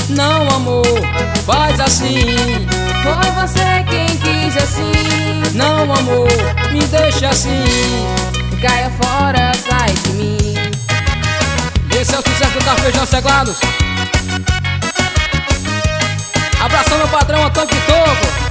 Não, amor, faz assim. Foi você quem quis assim. Não, amor, me deixa assim. Caia fora, sai de mim. Esse é o sucesso do Carpejão Seglados. Abração meu patrão Antônio Pitoco.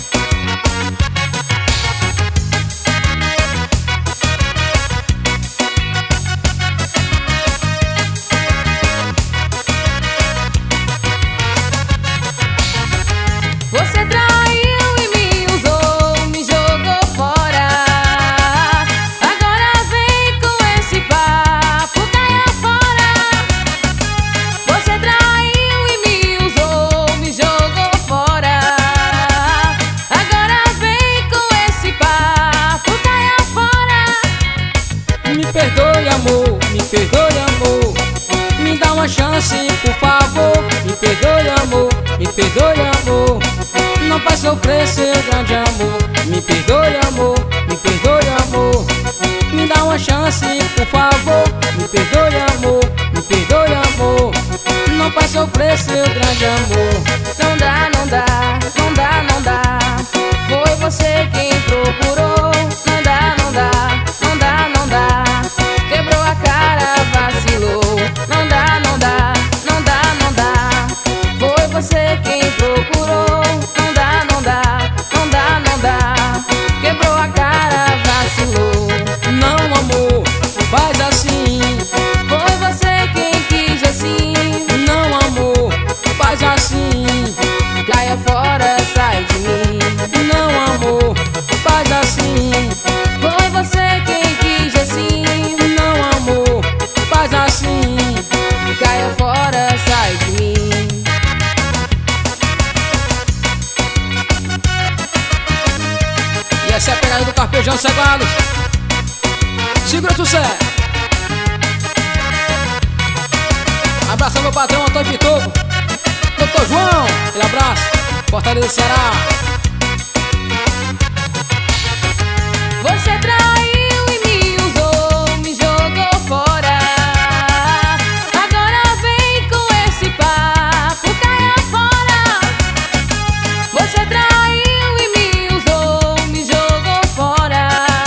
Você traiu e me usou, me jogou fora. Agora vem com esse papo, caia fora. Você traiu e me usou, me jogou fora. Agora vem com esse papo, caia fora. Me perdoe, amor, me perdoe, amor. Me dá uma chance, por favor. Me perdoe, amor, me perdoe, amor. Não faz sofrer seu grande amor. Me perdoe, amor, me perdoe, amor. Me dá uma chance, por favor. Me perdoe, amor, me perdoe, amor. Não faz sofrer seu grande amor. Não dá, não dá, não dá, não dá. Foi você quem procurou. Não dá, não dá, não dá, não dá. Quebrou a cara, vacilou. Não dá, não dá, não dá, não dá. Foi você quem procurou. Não dá, não dá, não dá, não dá. Quebrou a cara, vacilou. Não, amor, faz assim. Foi você quem quis assim. Não, amor, faz assim. Caia fora, sai de mim. Não, amor, faz assim. Foi você quem quis assim. Não, amor, faz assim. Caia fora, sai de mim. E essa é a pegada do Carpejão Seglados. Segura o sucesso. Abraço ao meu patrão Antônio Pitoco. Doutor João, aquele abraço. Fortaleza, Ceará. Você traiu e me usou, me jogou fora. Agora vem com esse papo, caia fora. Você traiu e me usou, me jogou fora.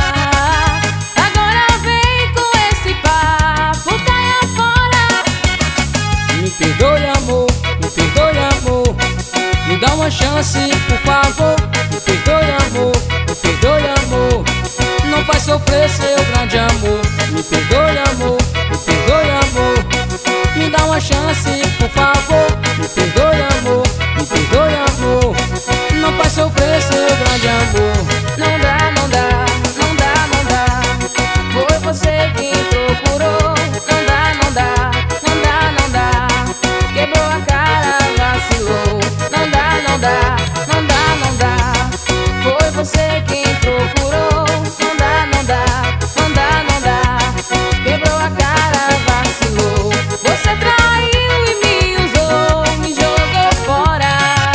Agora vem com esse papo, caia fora. Me perdoe, amor, me perdoe, amor. Me dá uma chance, por favor. Me perdoe, amor, me perdoe, amor. Não faz sofrer seu grande amor. Me perdoe, amor, me perdoe, amor. Me dá uma chance, por favor. Me perdoe, amor, me perdoe, amor. Não faz sofrer seu grande amor. Não dá, não dá, não dá, não dá. Foi você quem procurou. Não dá, não dá, não dá, não dá. Quebrou a cara, vacilou. Não dá, não dá, não dá, não dá. Foi você quem procurou. Não dá, não dá, não dá, não dá. Quebrou a cara, vacilou. Você traiu e me usou, me jogou fora.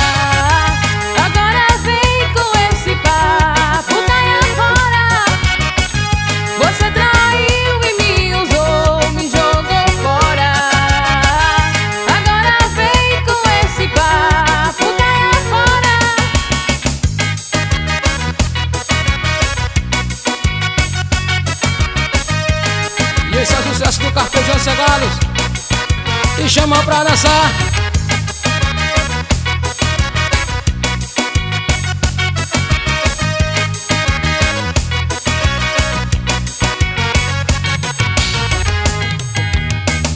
Agora vem com esse papo, caia fora. Você traiu e me usou, me jogou fora. Agora vem com esse papo, caia fora. E esse é o sucesso do Carpejão Seglados. E chama pra dançar.